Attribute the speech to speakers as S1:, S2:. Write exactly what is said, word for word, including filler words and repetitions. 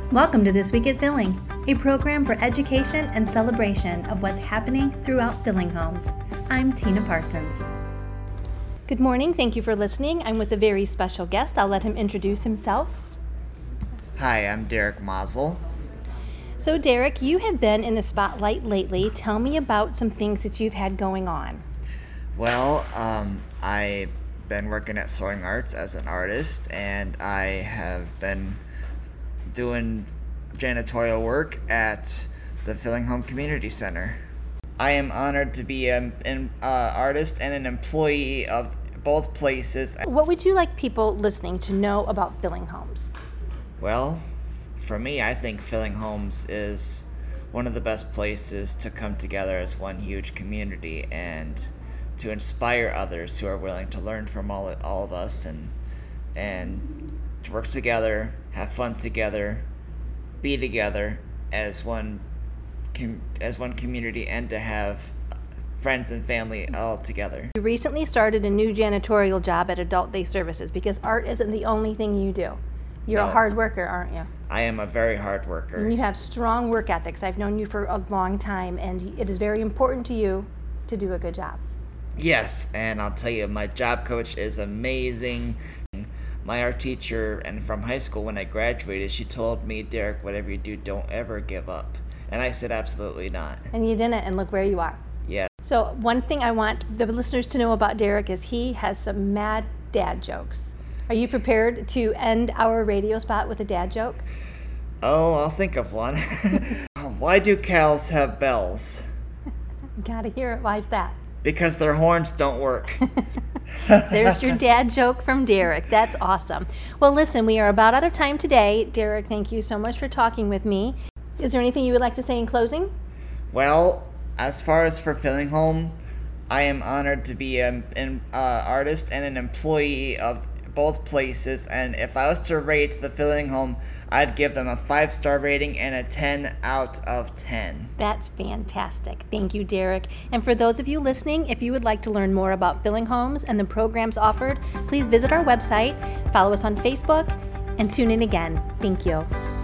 S1: Welcome to This Week at Filling, a program for education and celebration of what's happening throughout Filling Homes. I'm Tina Parsons. Good morning. Thank you for listening. I'm with a very special guest. I'll let him introduce himself.
S2: Hi, I'm Derek Mazel.
S1: So Derek, you have been in the spotlight lately. Tell me about some things that you've had going on.
S2: Well, um, I've been working at Soaring Arts as an artist, and I have been doing janitorial work at the Filling Home Community Center. I am honored to be an, an uh, artist and an employee of both places.
S1: What would you like people listening to know about Filling Homes?
S2: Well, for me, I think Filling Homes is one of the best places to come together as one huge community and to inspire others who are willing to learn from all all of us and and to work together, have fun together, be together as one com- as one community, and to have friends and family all together.
S1: You recently started a new janitorial job at Adult Day Services because art isn't the only thing you do. You're
S2: No.
S1: a hard worker, aren't you?
S2: I am a very hard
S1: And
S2: worker.
S1: you have strong work ethics. I've known you for a long time, and it is very important to you to do a good job.
S2: Yes, and I'll tell you, my job coach is amazing. My art teacher, and from high school when I graduated, she told me, Derek, whatever you do, don't ever give up. And I said, absolutely not.
S1: And you didn't, and look where you are.
S2: Yeah.
S1: So one thing I want the listeners to know about Derek is he has some mad dad jokes. Are you prepared to end our radio spot with a dad joke?
S2: Oh, I'll think of one. Why do cows have bells?
S1: Gotta hear it. Why's that?
S2: Because their horns don't work.
S1: There's your dad joke from Derek. That's awesome. Well, listen, we are about out of time today. Derek, thank you so much for talking with me. Is there anything you would like to say in closing?
S2: Well, as far as for Filling Home, I am honored to be an, an uh, artist and an employee of both places, and if I was to rate the Filling Home, I'd give them a five-star rating and a ten out of ten.
S1: That's fantastic. Thank you, Derek. And for those of you listening, if you would like to learn more about Filling Homes and the programs offered, please visit our website, follow us on Facebook, and tune in again. Thank you.